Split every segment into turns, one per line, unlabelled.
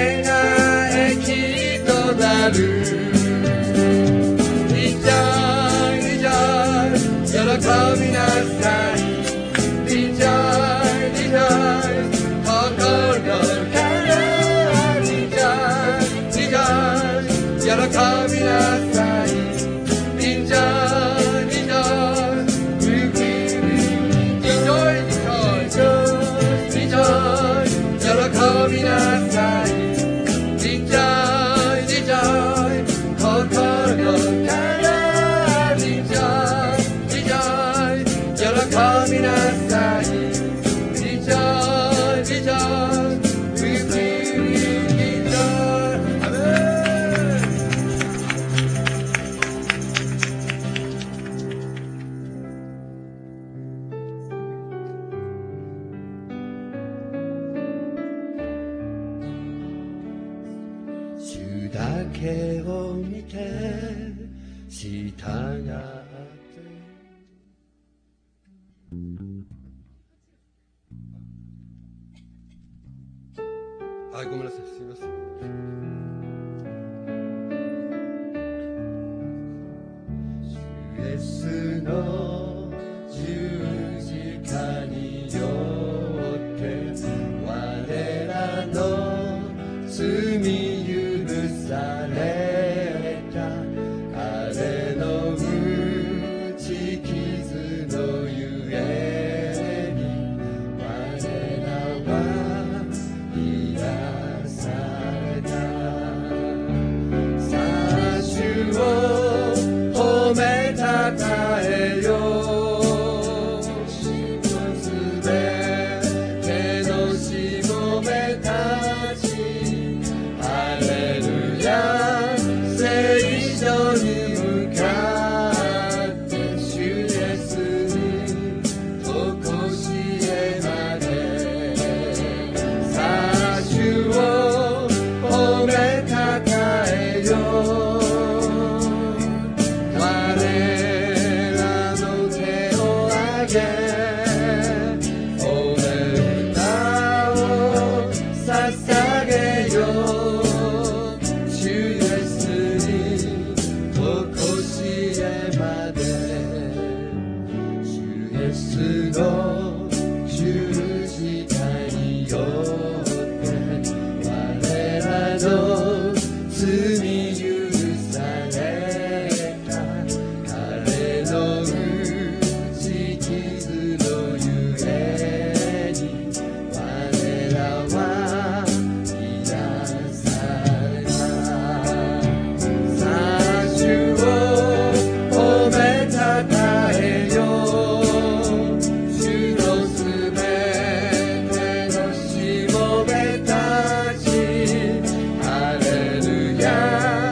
れが益となる。リジョイリジョイ喜びなさい。リジョイリジョイ心からリジョイリジョイ喜びなさい。リジョイリジョイリジョイリジョイ喜びなさい。リジョイリジョイ心からリジョイリジョイ喜びなさい。リジョイリジョイリジョイアメン。主だけを見て従ってはい、ごめんなさい、すみません。主イエスの十字架によって我らの罪許された。彼の打ち傷のゆえに我らは癒された。さあ主を褒めたたえよ。すべてのしもべたちハレルヤ。聖書に向かって主イエスにとこしえまで。さあ主を褒めたたえよ。我らの手を挙げ褒め歌を捧げよ。主イエスにとこしえまで。主イエスの十字架によって我らの罪許された。彼の打ち傷のゆえに我らは癒された。さあ主を褒めたたえよ。主のすべてのしもべたちハレルヤ。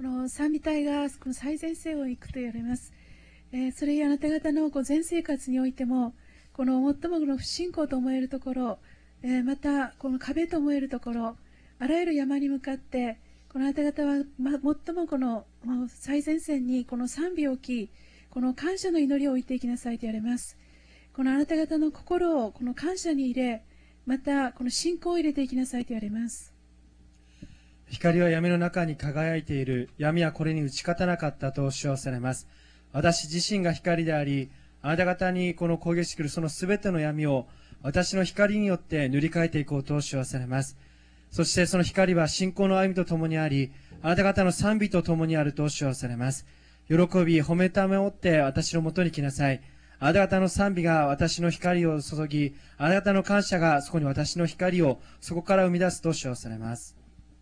この賛美隊がこの最前線を行くと言われます。それやあなた方の全生活においても、この最もこの不信仰と思えるところ、またこの壁と思えるところ、あらゆる山に向かって、このあなた方は、最もこの最前線にこの賛美を置き、この感謝の祈りを置いていきなさいと言われます。このあなた方の心をこの感謝に入れ、またこの信仰を入れていきなさいと言われます。
光は闇の中に輝いている。闇はこれに打ち勝たなかったと主はされます。私自身が光であり、あなた方にこの攻撃してくるそのすべての闇を私の光によって塗り替えていこうと主はされます。そしてその光は信仰の歩みとともにあり、あなた方の賛美とともにあると主はされます。喜び、褒めためをって私のもとに来なさい。あなた方の賛美が私の光を注ぎ、あなた方の感謝がそこに私の光をそこから生み出すと主はされます。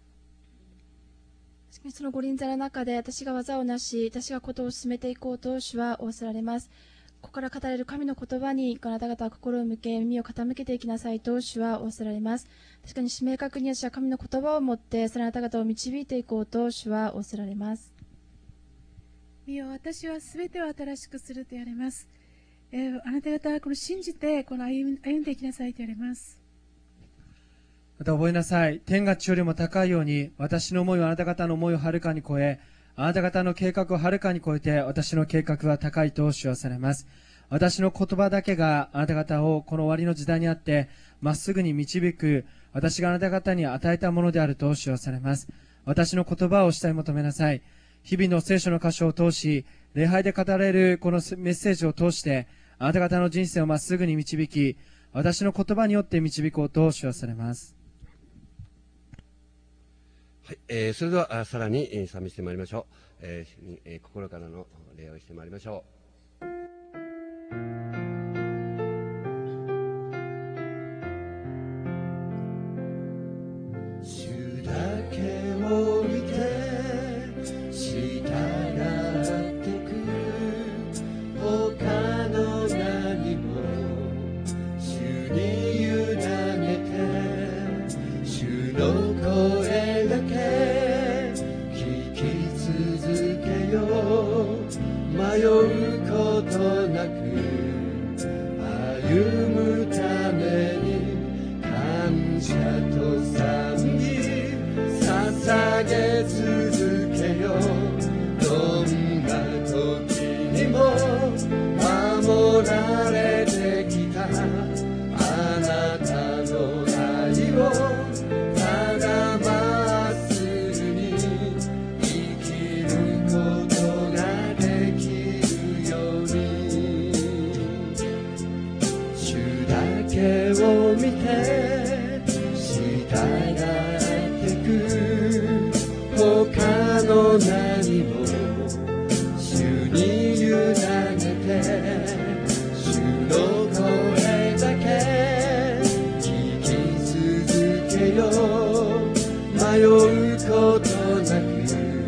その御臨在の中で私が技をなし、私がことを進めていこうと主は仰せられます。ここから語れる神の言葉にあなた方は心を向け、耳を傾けていきなさいと主は仰せられます。確かに使命確認者は神の言葉を持って、そのあなた方を導いていこうと主は仰せられます。
見よ、私はすべてを新しくすると言われます。あなた方はこの信じてこの歩んでいきなさいと言われます。
また覚えなさい。天が地よりも高いように、私の思いはあなた方の思いをはるかに超え、あなた方の計画をはるかに超えて、私の計画は高いと主はされます。私の言葉だけがあなた方をこの終わりの時代にあって、まっすぐに導く、私があなた方に与えたものであると主はされます。私の言葉を下に求めなさい。日々の聖書の箇所を通し、礼拝で語られるこのメッセージを通して、あなた方の人生をまっすぐに導き、私の言葉によって導こうと主はされます。
はい、それではさらに賛美してまいりましょう。心からの礼をしてまいりましょう。
主だけを見て従ってく、他の何も主に委ねて、主の声だけ聞き続けよう。迷うことなく歩むために感謝と賛美捧げ続けよう。どんな時にも守られてきたあなたの愛をただまっすぐに生きることができるように、主だけを見て従ってく、他の何も主に委ねて、主の声だけ聞き続けよう。迷うことなく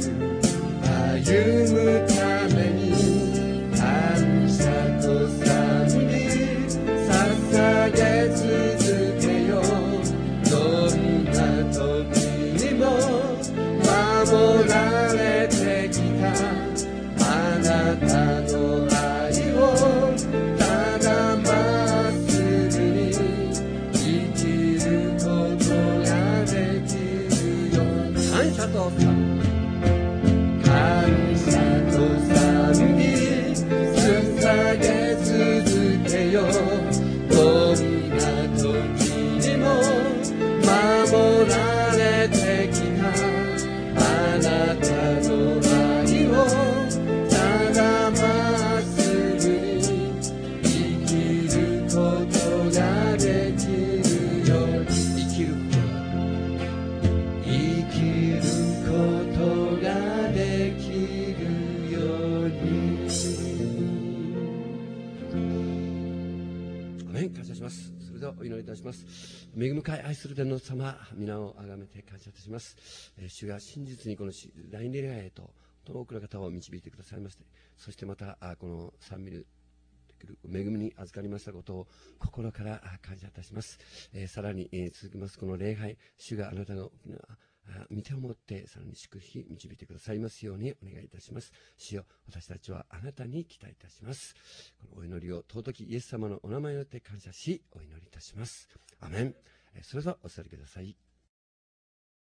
歩むために感謝と賛美捧げ続けよう。どんな時にも守られてきたあなたの愛をただまっすぐに生きることができるよ。感謝と賛美感謝と賛美捧げ続けよう。どんな時にも守られてきたあなたの愛をただまっすぐに生きることができるように、生きることができるように。
アメン。感謝します。それではお祈りいたします。恵み深い愛する天の様、皆をあがめて感謝いたします。主が真実にこの第二礼拝へと多くの方を導いてくださいまして、そしてまたこの賛美できる恵みに預かりましたことを心から感謝いたします。さらに続きますこの礼拝、主があなたの御手を持ってさらに祝福導いてくださいますようにお願いいたします。主よ、私たちはあなたに期待いたします。このお祈りを尊きイエス様のお名前によって感謝し、お祈りいたします。アメン。それではお座りください。